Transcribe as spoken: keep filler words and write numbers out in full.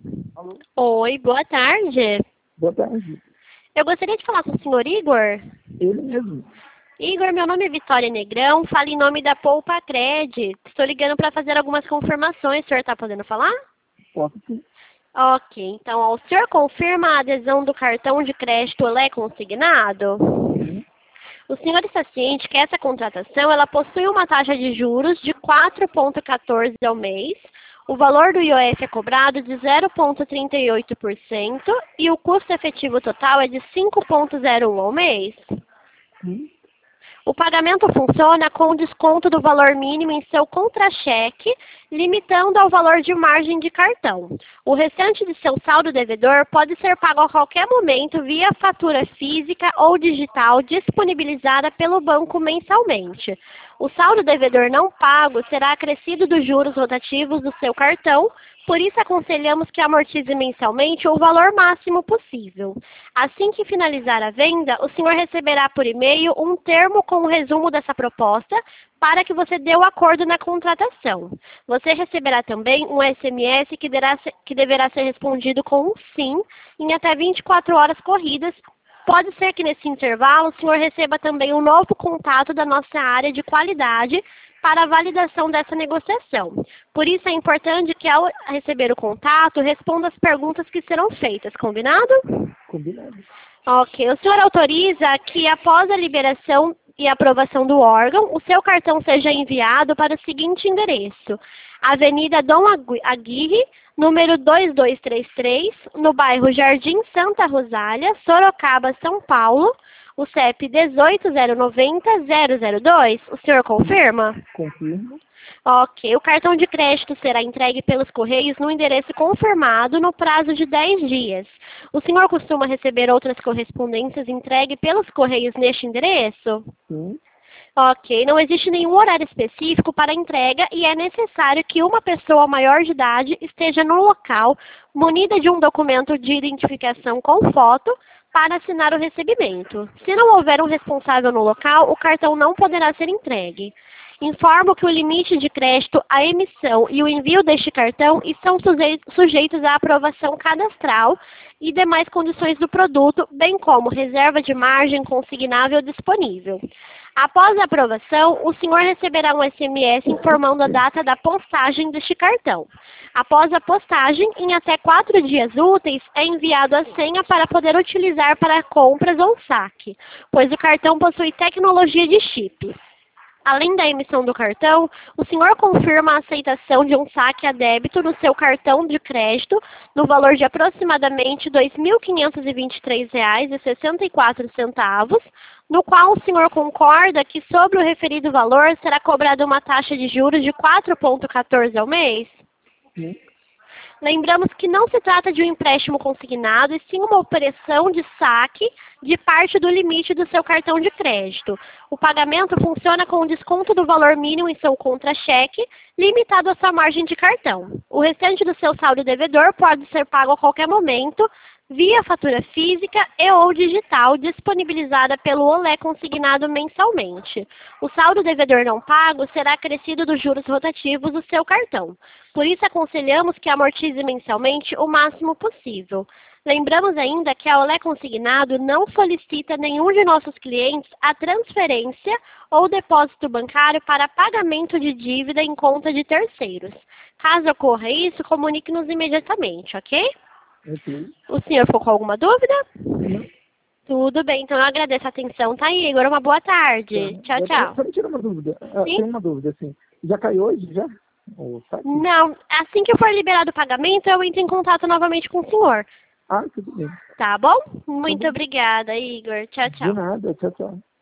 Alô? Oi, boa tarde. Boa tarde. Eu gostaria de falar com o senhor Igor. Ele mesmo. Igor, meu nome é Vitória Negrão, falo em nome da Poupa Cred. Estou ligando para fazer algumas confirmações. O senhor está podendo falar? Posso sim. Ok, então ó, o senhor confirma a adesão do cartão de crédito Olé Consignado? Sim. O senhor está ciente que essa contratação ela possui uma taxa de juros de quatro vírgula quatorze ao mês, o valor do I O F é cobrado de zero vírgula trinta e oito por cento e o custo efetivo total é de cinco vírgula zero um ao mês? Sim. O pagamento funciona com desconto do valor mínimo em seu contra-cheque, limitando ao valor de margem de cartão. O restante de seu saldo devedor pode ser pago a qualquer momento via fatura física ou digital disponibilizada pelo banco mensalmente. O saldo devedor não pago será acrescido dos juros rotativos do seu cartão, por isso aconselhamos que amortize mensalmente o valor máximo possível. Assim que finalizar a venda, o senhor receberá por e-mail um termo com o resumo dessa proposta para que você dê o acordo na contratação. Você receberá também um S M S que, derá, que deverá ser respondido com um sim em até vinte e quatro horas corridas. Pode ser que nesse intervalo o senhor receba também um novo contato da nossa área de qualidade para a validação dessa negociação. Por isso é importante que ao receber o contato, responda as perguntas que serão feitas, combinado? Combinado. Ok, o senhor autoriza que após a liberação e aprovação do órgão, o seu cartão seja enviado para o seguinte endereço: Avenida Dom Aguirre, número dois dois três três, no bairro Jardim Santa Rosália, Sorocaba, São Paulo, o C E P dezoito zero noventa zero zero dois. O senhor confirma? Confirmo. Ok. O cartão de crédito será entregue pelos Correios no endereço confirmado no prazo de dez dias. O senhor costuma receber outras correspondências entregue pelos Correios neste endereço? Sim. Ok. Não existe nenhum horário específico para a entrega e é necessário que uma pessoa maior de idade esteja no local, munida de um documento de identificação com foto, para assinar o recebimento. Se não houver um responsável no local, o cartão não poderá ser entregue. Informo que o limite de crédito, a emissão e o envio deste cartão estão sujeitos à aprovação cadastral e demais condições do produto, bem como reserva de margem consignável disponível. Após a aprovação, o senhor receberá um S M S informando a data da postagem deste cartão. Após a postagem, em até quatro dias úteis, é enviado a senha para poder utilizar para compras ou saque, pois o cartão possui tecnologia de chip. Além da emissão do cartão, o senhor confirma a aceitação de um saque a débito no seu cartão de crédito no valor de aproximadamente dois mil quinhentos e vinte e três reais e sessenta e quatro centavos, no qual o senhor concorda que sobre o referido valor será cobrada uma taxa de juros de quatro vírgula quatorze ao mês? Sim. Lembramos que não se trata de um empréstimo consignado, e sim uma operação de saque de parte do limite do seu cartão de crédito. O pagamento funciona com desconto do valor mínimo em seu contra-cheque, limitado à sua margem de cartão. O restante do seu saldo devedor pode ser pago a qualquer momento, via fatura física e ou digital, disponibilizada pelo Olé Consignado mensalmente. O saldo devedor não pago será acrescido dos juros rotativos do seu cartão. Por isso, aconselhamos que amortize mensalmente o máximo possível. Lembramos ainda que a Olé Consignado não solicita nenhum de nossos clientes a transferência ou depósito bancário para pagamento de dívida em conta de terceiros. Caso ocorra isso, comunique-nos imediatamente, ok? Ok. O senhor ficou com alguma dúvida? Não. Tudo bem, então eu agradeço a atenção, tá, Igor? Uma boa tarde. Tá. Tchau, Só, tchau. só me tira uma dúvida. Ah, Sim? tem uma dúvida, assim. Já caiu hoje, já? O saque? Não, assim que for liberado o pagamento, eu entro em contato novamente com o senhor. Ah, tudo bem. Tá bom? Tá Muito bom. obrigada, Igor. Tchau, De tchau. nada. Tchau, tchau.